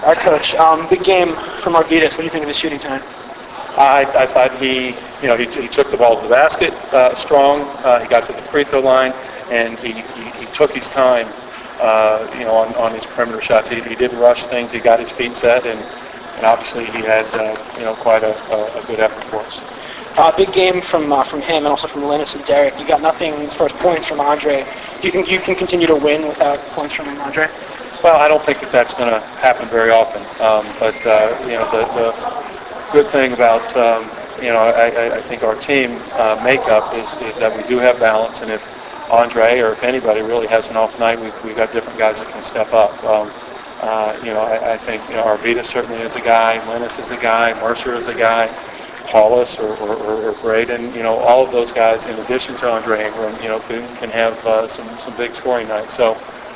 Our coach, big game from Arvydas. What do you think of his shooting tonight? I thought he took the ball to the basket strong. He got to the free throw line, and he took his time, on his perimeter shots. He didn't rush things. He got his feet set, and obviously he had quite a good effort for us. Big game from him and also from Linus and Derek. You got nothing as far as points from Andre. Do you think you can continue to win without points from Andre? Well, I don't think that's going to happen very often. But the good thing about I think our team makeup is that we do have balance, and if Andre or if anybody really has an off night, we've got different guys that can step up. I think Arvydas certainly is a guy, Linus is a guy, Mercer is a guy, Paulus or Braden. All of those guys, in addition to Andre Ingram, can have some big scoring nights. So.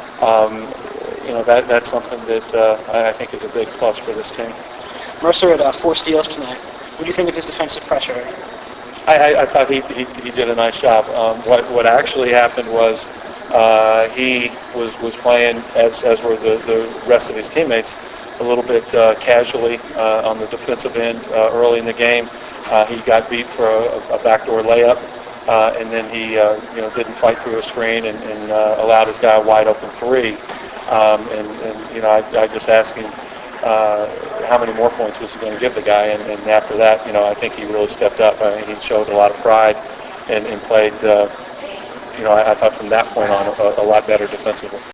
That's something that I think is a big plus for this team. Mercer had 4 steals tonight. What do you think of his defensive pressure? I thought he did a nice job. What actually happened was he was playing, as were the rest of his teammates, a little bit casually on the defensive end early in the game. He got beat for a backdoor layup. And then he didn't fight through a screen and allowed his guy a wide open 3. I just asked him how many more points was he going to give the guy, and after that, I think he really stepped up. He showed a lot of pride and played, I thought from that point on a lot better defensively.